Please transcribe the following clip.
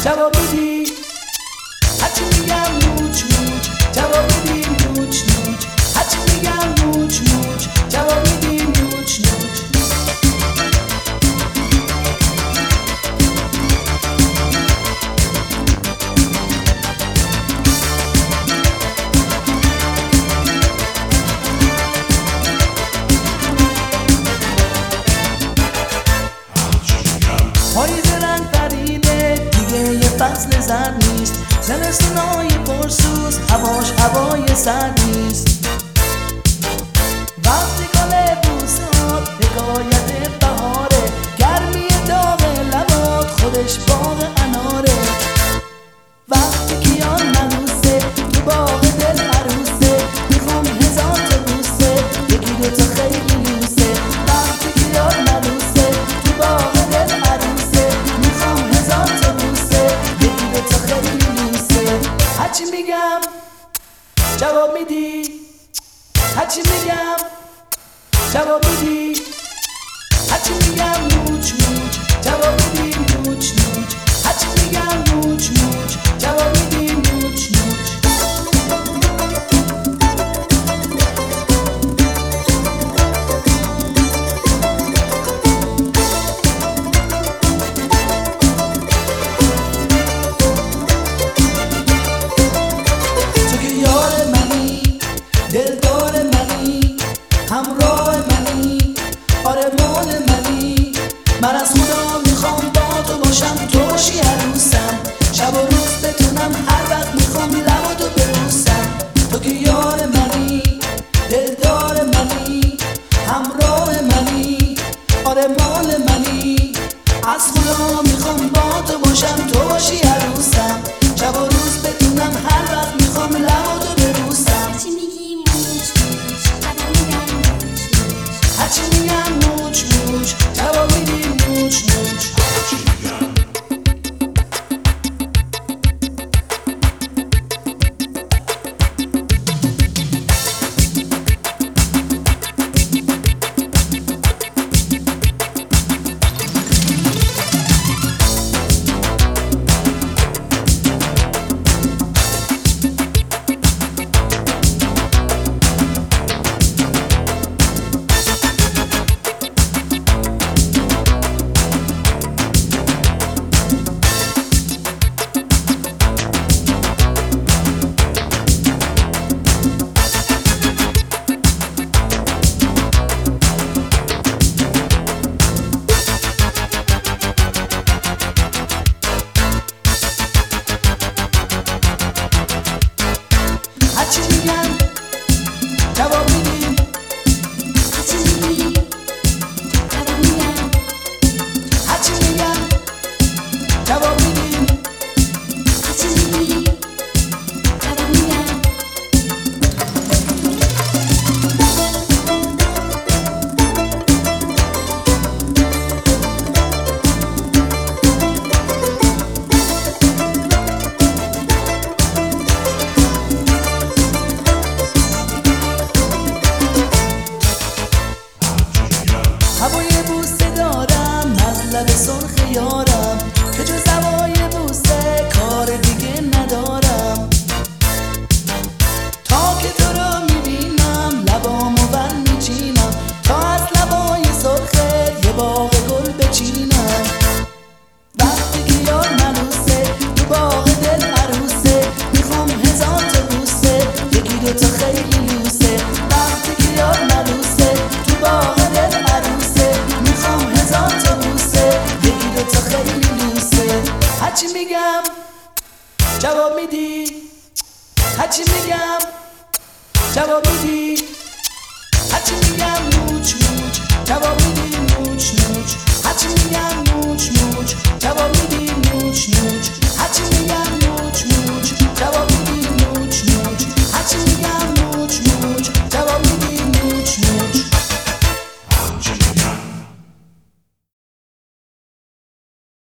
جواب میدی؟ هرچی میگم موچ موچ جواب میدی موچ موچ هرچی میگم موچ موچ جواب میدی موچ موچ پاییز رنگ پریده دیگه یه فصل زرد نیست زمستونای پرسوز هواش هوای سرد نیست وقتی گل بوسات حکایت بهاره گرمی داغ لبات خودش باغ اناره وقتی کیان منوسه تو باغ دل عروسه میخوام هزار تا بوسه یکی دوتا خیلی لوسه وقتی کیان منوسه تو باغ دل عروسه میخوام هزار تا بوسه یکی دوتا خیلی لوسه هرچی میگم جواب میدی؟ هرچی میگم جواب میدی؟ هرچی میگم موچ موچ جواب میدی موچ موچ هرچی میگم موچ موچ جواب میدی موچ موچ تو که یار منی دلدار منی همراه منی آره مال منی من از خدا میخوام با تو باشم تو باشی عروسم شب و روز بتونم هر وقت میخوام لباتو ببوسم تو که یار منی دلدار منی همراه منی آره مال منی از خدا میخوام با تو باشم تو باشی عروسم شب و روز بتونم هر وقت میخوام لباتو ببوسم هرچی میگم موچ موچ جواب میدی موچ موچ هرچی میگم جواب میدی؟ هرچی میگم جواب میدی؟ هوای بوسه دارم از لب سرخ یارم که جز هوای بوسه کار دیگه ندارم تا که تو رو میبینم لبامو بر میچینم تا از لبای سرخت یه باغ گل بچینم وقتی که یار منوسه تو باغ دل عروسه میخوام هزار تا بوسه یکی دوتا خیلی لوسه وقتی که یار منوسه تو باغ دل عروسه میخوام هزار تا بوسه یکی دوتا خیلی لوسه هرچی میگم جواب میدی؟ هرچی میگم جواب میدی؟ هرچی میگم موچ موچ جواب میدی موچ موچ هرچی میگم موچ موچ جواب میدی موچ موچ هرچی میگم موچ موچ